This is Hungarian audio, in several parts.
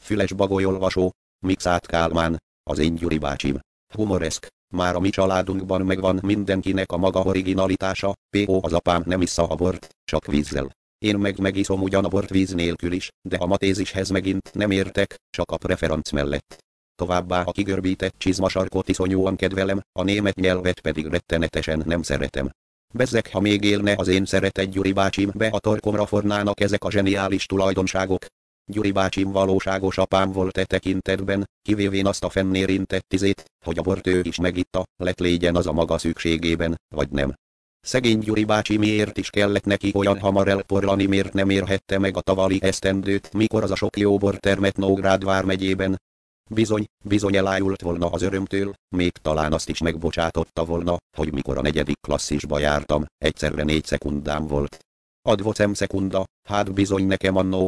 Füles Bagolyolvasó, Mikszát Kálmán, az én Gyuri bácsim. Humoreszk. Már a mi családunkban megvan mindenkinek a maga originalitása, P.O. az apám nem issza a bort, csak vízzel. Én megiszom ugyan a bort víz nélkül is, de a matézishez megint nem értek, csak a preferanc mellett. Továbbá a kigörbített csizmasarkot iszonyúan kedvelem, a német nyelvet pedig rettenetesen nem szeretem. Bezzeg, ha még élne az én szeretett Gyuri bácsim, be a torkomra fornának ezek a zseniális tulajdonságok. Gyuri bácsim valóságos apám volt tekintetben, kivévén azt a fennérintett izét, hogy a bort ő is megitta, lett légyen az a maga szükségében, vagy nem. Szegény Gyuri bácsi miért is kellett neki olyan hamar elporlani, miért nem érhette meg a tavalyi esztendőt, mikor az a sok jó bor termett Nógrád vármegyében. Bizony elájult volna az örömtől, még talán azt is megbocsátotta volna, hogy mikor a 4. klasszisba jártam, egyszerre 4 szekundám volt. Advocem szekunda, hát bizony nekem annó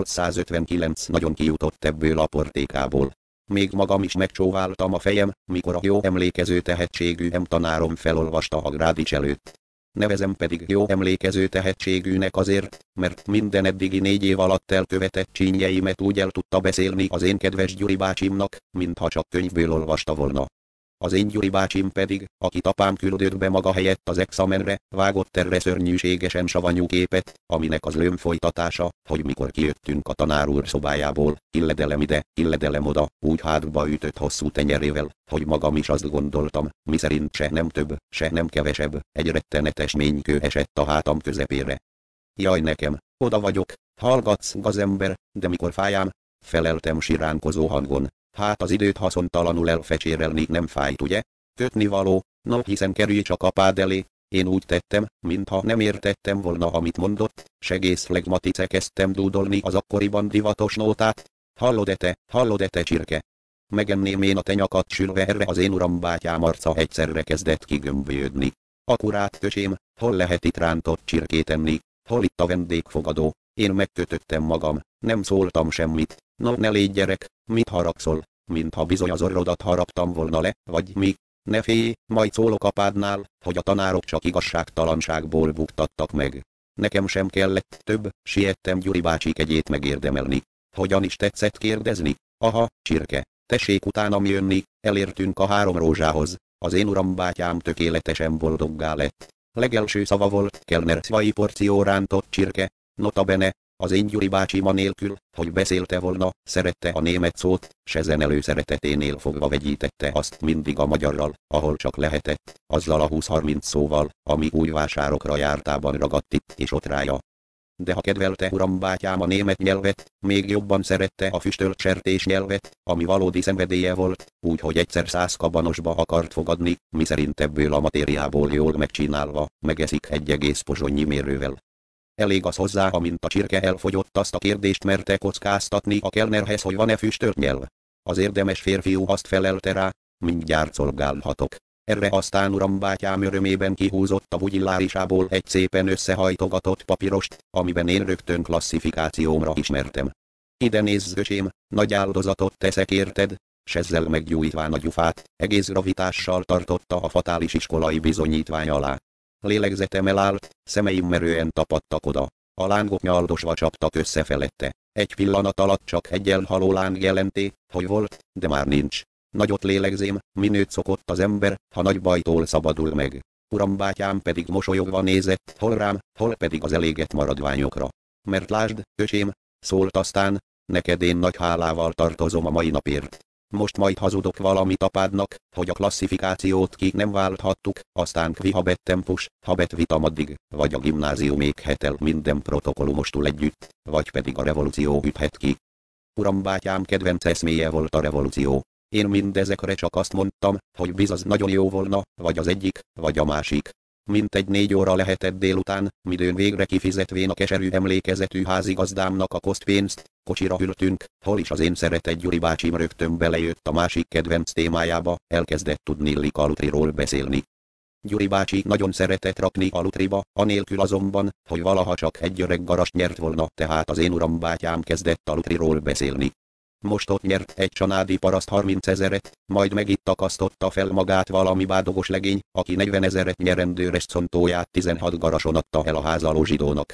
1859 nagyon kijutott ebből a portékából. Még magam is megcsóváltam a fejem, mikor a jó emlékező tehetségű tanárom felolvasta a Grádics előtt. Nevezem pedig jó emlékező tehetségűnek azért, mert minden eddigi 4 év alatt elkövetett csínyeimet úgy el tudta beszélni az én kedves Gyuri bácsimnak, mintha csak könyvből olvasta volna. Az én Gyuri bácsim pedig, akit apám küldött be maga helyett az examenre, vágott erre szörnyűségesen savanyú képet, aminek az lőm folytatása, hogy mikor kijöttünk a tanár úr szobájából, illedelem ide, illedelem oda, úgy hátba ütött hosszú tenyerével, hogy magam is azt gondoltam, miszerint se nem több, se nem kevesebb, egy rettenetes ménykő esett a hátam közepére. Jaj nekem, oda vagyok, hallgatsz, gazember, de mikor fájám? Feleltem siránkozó hangon. Hát az időt haszontalanul elfecsérelni nem fájt, ugye? Kötni való, no hiszen kerülj csak apád elé. Én úgy tettem, mintha nem értettem volna, amit mondott, segész flegmatice kezdtem dúdolni az akkoriban divatos nótát. Hallod-e te csirke? Megenném én a te nyakat sülve, erre az én uram bátyám arca egyszerre kezdett kigömbölyödni. Akurát köcsém, hol lehet itt rántott csirkét enni, hol itt a vendégfogadó? Én megkötöttem magam, nem szóltam semmit. No ne légy gyerek, mit haragszol, mintha bizony az orrodat haraptam volna le, vagy mi? Ne félj, majd szólok apádnál, hogy a tanárok csak igazságtalanságból buktattak meg. Nekem sem kellett több, siettem Gyuri bácsi kegyét megérdemelni. Hogyan is tetszett kérdezni? Aha, csirke, tessék utánam jönni, elértünk a 3 rózsához. Az én uram bátyám tökéletesen boldoggá lett. Legelső szava volt, kellner szvai porció rántott csirke, notabene. Az én Gyuri bácsim anélkül, hogy beszélte volna, szerette a német szót, s ezen előszereteténél fogva vegyítette azt mindig a magyarral, ahol csak lehetett, azzal a 20-30 szóval, ami újvásárokra jártában ragadt itt és ott rája. De ha kedvelte uram bátyám a német nyelvet, még jobban szerette a füstölt sertés nyelvet, ami valódi szenvedélye volt, úgyhogy egyszer 100 kabanosba akart fogadni, miszerint ebből a matériából jól megcsinálva, megeszik egy egész pozsonnyi mérővel. Elég az hozzá, amint a csirke elfogyott, azt a kérdést merte kockáztatni a kelnerhez, hogy van-e füstölt nyelv. Az érdemes férfiú azt felelte rá, mindjárt szolgálhatok. Erre aztán uram bátyám örömében kihúzott a bugyillárisából egy szépen összehajtogatott papírost, amiben én rögtön klasszifikációmra ismertem. Ide nézz, öcsém, nagy áldozatot teszek érted, s ezzel meggyújtván a gyufát, egész gravitással tartotta a fatális iskolai bizonyítvány alá. Lélegzetem elállt, szemeim merően tapadtak oda. A lángok nyaldosva csaptak össze felette. Egy pillanat alatt csak egy elhaló láng jelenté, hogy volt, de már nincs. Nagyot lélegzém, minőt szokott az ember, ha nagy bajtól szabadul meg. Uram bátyám pedig mosolyogva nézett, hol rám, hol pedig az elégett maradványokra. Mert lásd, öcsém, szólt aztán, neked én nagy hálával tartozom a mai napért. Most majd hazudok valamit apádnak, hogy a klasszifikációt ki nem válthattuk, aztán kvihabet tempus, habet vitam addig, vagy a gimnázium éghet el minden protokollumostul együtt, vagy pedig a revolúció üthet ki. Uram bátyám kedvenc eszméje volt a revolúció. Én mindezekre csak azt mondtam, hogy bizony nagyon jó volna, vagy az egyik, vagy a másik. Mintegy 4 óra lehetett délután, midőn végre kifizetvén a keserű emlékezetű házigazdámnak a kosztpénzt, kocsira ültünk, hol is az én szeretett Gyuri bácsim rögtön belejött a másik kedvenc témájába, elkezdett tudnillik a lutriról beszélni. Gyuri bácsi nagyon szeretett rakni a lutriba, anélkül azonban, hogy valaha csak egy öreg garast nyert volna, tehát az én uram bátyám kezdett a lutriról beszélni. Most ott nyert egy csanádi paraszt 30 000, majd megint akasztotta fel magát valami bádogos legény, aki 40 000 nyerendő reszcontóját 16 garason adta el a házaló zsidónak.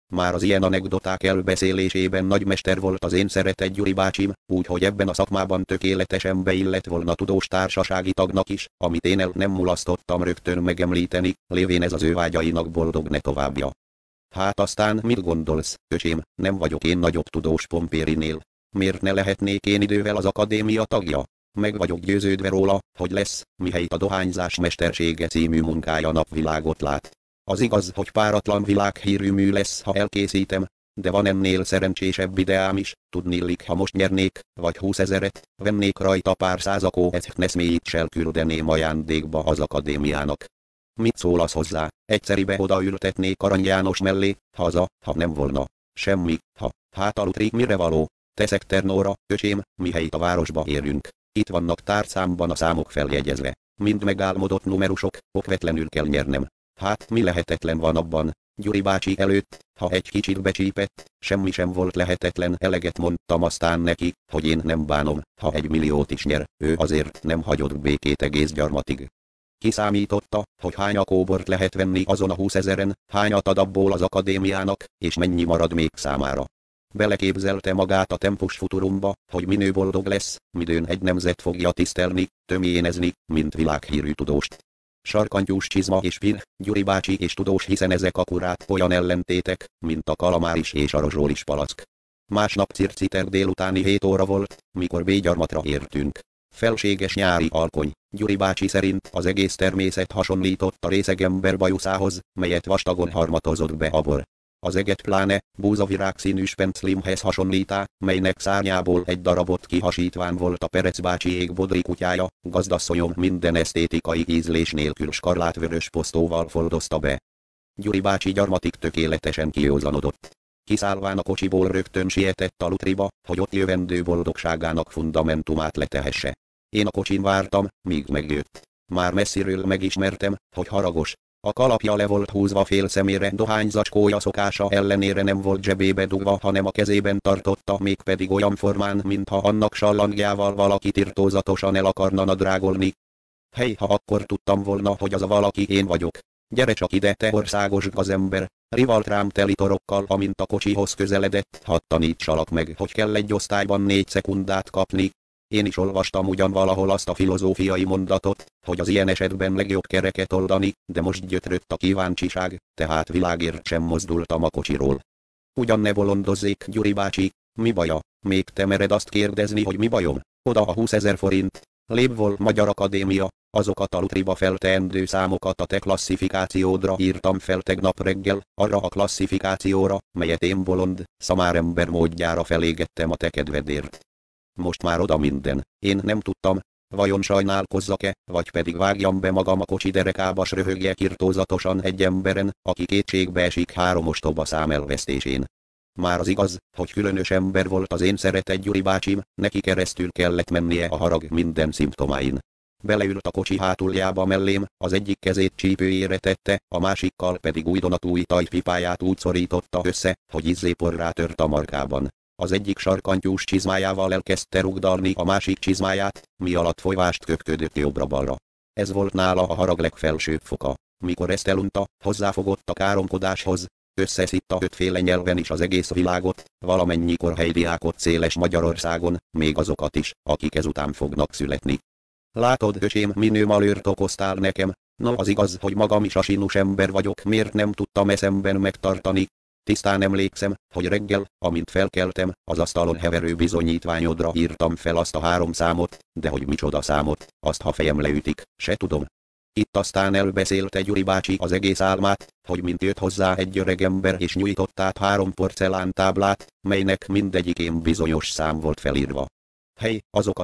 Már az ilyen anekdoták elbeszélésében nagymester volt az én szeretett Gyuri bácsim, úgyhogy ebben a szakmában tökéletesen beillett volna tudós társasági tagnak is, amit én el nem mulasztottam rögtön megemlíteni, lévén ez az ő vágyainak boldog ne továbbja. Hát aztán mit gondolsz, öcsém, nem vagyok én nagyobb tudós Pompérinél. Miért ne lehetnék én idővel az akadémia tagja? Meg vagyok győződve róla, hogy lesz, mihelyt a dohányzás mestersége című munkája napvilágot lát. Az igaz, hogy páratlan világhírű mű lesz, ha elkészítem, de van ennél szerencsésebb ideám is, tudnillik, ha most nyernék, vagy 20 000, vennék rajta pár százakó eszkneszméjét s elküldeném ajándékba az akadémiának. Mit szólasz hozzá? Egyszeribe odaültetnék Arany János mellé, haza, ha nem volna. Semmi, ha, hát a lutri mire való? Teszek ternóra, öcsém, mihelyt a városba érünk. Itt vannak tárcámban a számok feljegyezve. Mind megálmodott numerusok, okvetlenül kell nyernem. Hát mi lehetetlen van abban? Gyuri bácsi előtt, ha egy kicsit becsípett, semmi sem volt lehetetlen, eleget mondtam aztán neki, hogy én nem bánom, ha 1 milliót is nyer, ő azért nem hagyott békét egész gyarmatig. Kiszámította, hogy hány kóbort lehet venni azon a 20 000-en, hányat ad abból az akadémiának, és mennyi marad még számára. Beleképzelte magát a Tempus Futurumba, hogy minő boldog lesz, midőn egy nemzet fogja tisztelni, tömjénezni, mint világhírű tudóst. Sarkantyús csizma és pin, Gyuri bácsi és tudós, hiszen ezek akkurát olyan ellentétek, mint a kalamáris és a rozsólis palack. Másnap circiter délutáni 7 óra volt, mikor B-gyarmatra értünk. Felséges nyári alkony, Gyuri bácsi szerint az egész természet hasonlított a részegember bajuszához, melyet vastagon harmatozott be a bor. Az eget pláne, búzavirág színű spenclimhez hasonlítá, melynek szárnyából egy darabot kihasítván volt a Perec bácsi égbodri kutyája, gazdasszonyom minden esztétikai ízlés nélkül skarlátvörös posztóval foldozta be. Gyuri bácsi gyarmatig tökéletesen kiózanodott. Kiszállván a kocsiból rögtön sietett a lutriba, hogy ott jövendő boldogságának fundamentumát letehesse. Én a kocsin vártam, míg megjött. Már messziről megismertem, hogy haragos. A kalapja le volt húzva fél szemére, dohányzacskója szokása ellenére nem volt zsebébe dugva, hanem a kezében tartotta, mégpedig olyan formán, mintha annak sallangjával valaki irtózatosan el akarna nadrágolni. Hely, ha akkor tudtam volna, hogy az a valaki én vagyok. Gyere csak ide, te országos gazember, rivalt rám teli torokkal, amint a kocsihoz közeledett, hadd tanítsalak meg, hogy kell egy osztályban 4 szekundát kapni. Én is olvastam ugyan valahol azt a filozófiai mondatot, hogy az ilyen esetben legjobb kereket oldani, de most gyötrött a kíváncsiság, tehát világért sem mozdultam a kocsiról. Ugyan ne bolondozzék, Gyuri bácsi, mi baja? Még te mered azt kérdezni, hogy mi bajom? Oda a 20 000 forint. Lévvol Magyar Akadémia, azokat a lutriba felteendő számokat a te klasszifikációdra írtam fel tegnap reggel, arra a klasszifikációra, melyet én bolond, szamárember módjára felégettem a te kedvedért. Most már oda minden, én nem tudtam, vajon sajnálkozzak-e, vagy pedig vágjam be magam a kocsi derekába s röhögjek irtózatosan egy emberen, aki kétségbe esik 3 ostoba szám elvesztésén. Már az igaz, hogy különös ember volt az én szeretett Gyuri bácsim, neki keresztül kellett mennie a harag minden szimptomáin. Beleült a kocsi hátuljába mellém, az egyik kezét csípőjére tette, a másikkal pedig újdonatúj tajpipáját úgy szorította össze, hogy izzéporrá tört a markában. Az egyik sarkantyús csizmájával elkezdte rugdalni a másik csizmáját, mi alatt folyvást köpködött jobbra-balra. Ez volt nála a harag legfelsőbb foka. Mikor ezt elunta, hozzáfogott a káromkodáshoz, összeszitta 5 féle nyelven is az egész világot, valamennyi korhelydiákot széles Magyarországon, még azokat is, akik ezután fognak születni. Látod, öcsém, minő malőrt okoztál nekem, na az igaz, hogy magam is a sinus ember vagyok, miért nem tudtam eszemben megtartani. Tisztán emlékszem, hogy reggel, amint felkeltem, az asztalon heverő bizonyítványodra írtam fel azt a 3 számot, de hogy micsoda számot, azt ha fejem leütik, se tudom. Itt aztán elbeszélte Gyuri bácsi az egész álmát, hogy mint jött hozzá egy öreg ember és nyújtott át 3 porcelántáblát, melynek mindegyikén bizonyos szám volt felírva. Hely, azok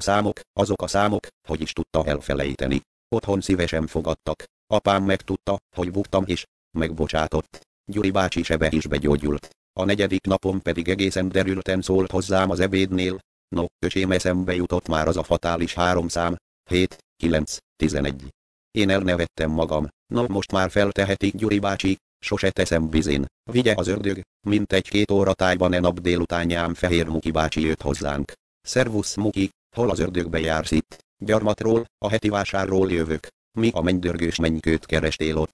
a számok, hogy is tudta elfelejteni. Otthon szívesen fogadtak, apám megtudta, hogy buktam és megbocsátott. Gyuri bácsi sebe is begyógyult. A 4. napon pedig egészen derülten szólt hozzám az ebédnél. No, öcsém, eszembe jutott már az a fatális 3 szám, 7, 9, 11. Én elnevettem magam. No, most már feltehetik, Gyuri bácsi, sose teszem bizén. Vigye az ördög, mint egy 2 óra tájban e nap délutánján Fehér Muki bácsi jött hozzánk. Szervusz Muki, hol az ördögbe jársz itt? Gyarmatról, a heti vásárról jövök. Mi a mennydörgős mennykőt kerestél ott?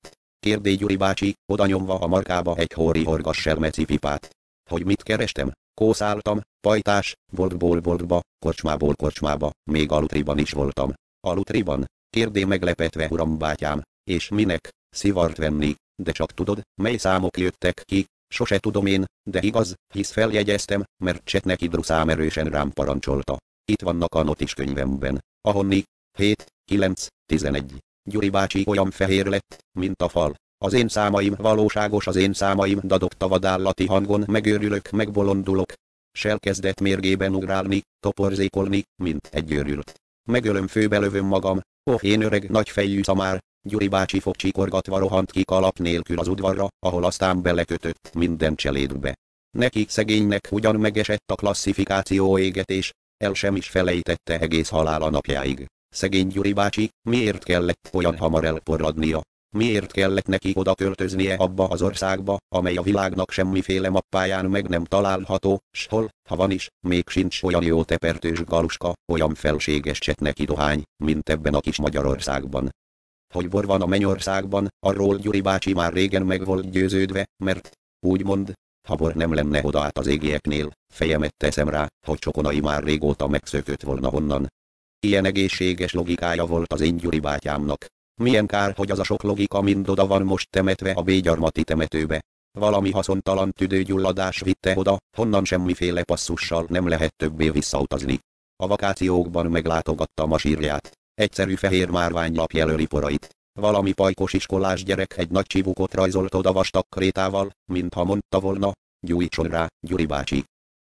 kérdé Gyuri bácsi, oda nyomva a markába egy hóri horgas selmeci pipát. Hogy mit kerestem? Kószáltam, pajtás, boltból boltba, korcsmából korcsmába, még alutriban is voltam. Alutriban? Kérdé meglepetve uram bátyám, és minek? Szivart venni, de csak tudod, mely számok jöttek ki? Sose tudom én, de igaz, hisz feljegyeztem, mert Csetnek idruszám erősen rám parancsolta. Itt vannak a notis könyvemben. Ahonni, 7, 9, 11. Gyuri bácsi olyan fehér lett, mint a fal. Az én számaim valóságos, az én számaim, dadogta vadállati hangon, megőrülök, megbolondulok. S elkezdett mérgében ugrálni, toporzékolni, mint egy őrült. Megölöm, főbelövöm magam. Én öreg nagyfejű szamár. Gyuri bácsi fogcsikorgatva rohant ki kalap nélkül az udvarra, ahol aztán belekötött minden cselédbe. Neki szegénynek ugyan megesett a klasszifikáció égetés, el sem is felejtette egész halála napjáig. Szegény Gyuri bácsi, miért kellett olyan hamar elporladnia? Miért kellett neki oda költöznie abba az országba, amely a világnak semmiféle mappáján meg nem található, s hol, ha van is, még sincs olyan jó tepertős galuska, olyan felséges csetneki dohány, mint ebben a kis Magyarországban. Hogy bor van a mennyországban, arról Gyuri bácsi már régen meg volt győződve, mert, úgymond, ha bor nem lenne oda át az égieknél, fejemet teszem rá, hogy csokonai már régóta megszökött volna honnan. Ilyen egészséges logikája volt az én Gyuri bátyámnak. Milyen kár, hogy az a sok logika mind oda van most temetve a bégyarmati temetőbe. Valami haszontalan tüdőgyulladás vitte oda, honnan semmiféle passzussal nem lehet többé visszautazni. A vakációkban meglátogattam a sírját. Egyszerű fehér márványlap jelöli porait. Valami pajkos iskolás gyerek egy nagy csibukot rajzolt oda vastag krétával, mintha mondta volna, gyújtson rá, Gyuri bácsi.